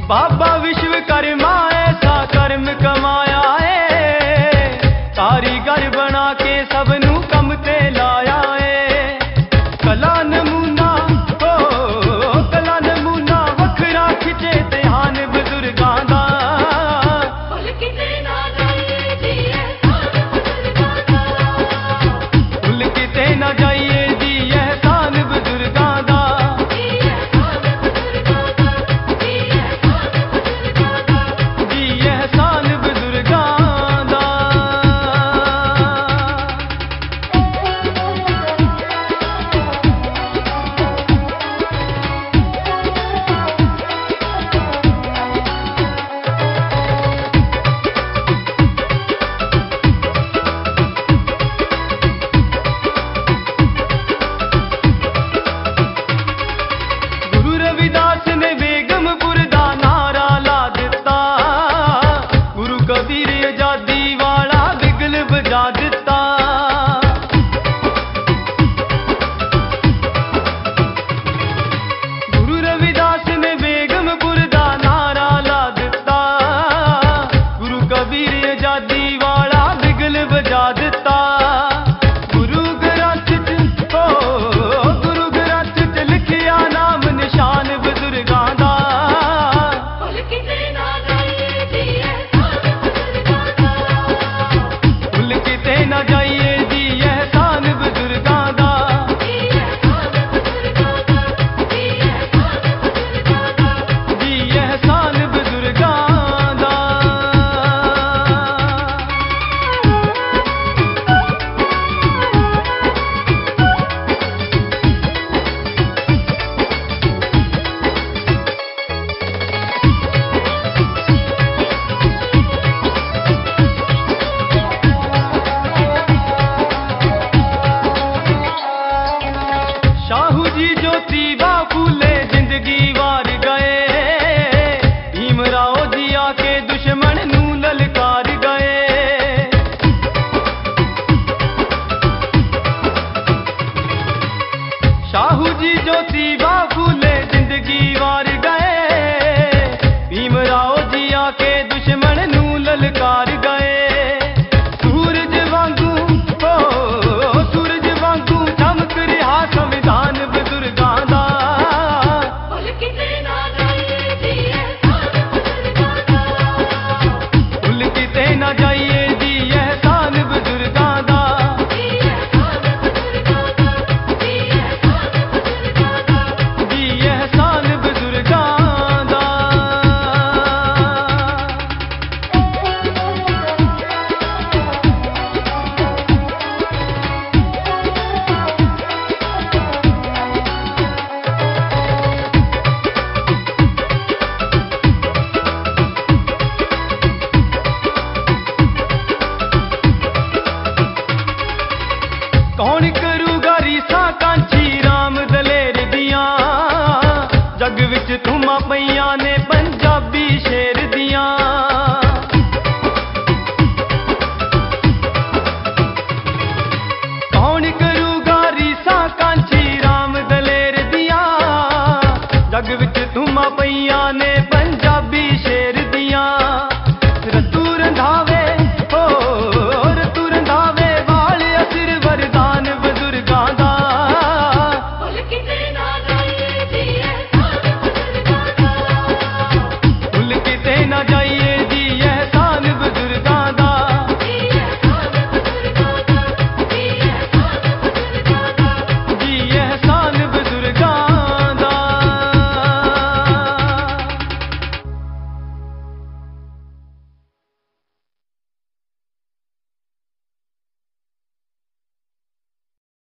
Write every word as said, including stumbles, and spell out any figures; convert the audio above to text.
बाबा विश्वकर्मा ऐसा कर्म कमाया है, कारीगर बना के सबनू कम ते लाया है। कला नमूना हो कला नमूना वखरा खिचे ध्यान बुजुर्गां दा। फुल किते ना जाइए जी एहसान बुजुर्गां दा। शाहू जी ज्योतिबा फूले जिंदगी वार गए, भीमराव जी आके दुश्मन नू ललकार गए। सूरज वांगू हो सूरज वांगू चमक रहा संविधान बुजुर्गां दा। फुल किते ना जाइए जी एहसान बुजुर्गां दा। कौन करूगा रीसा कांची राम दलेर दियां, जग विच तुमा पईयां ने बन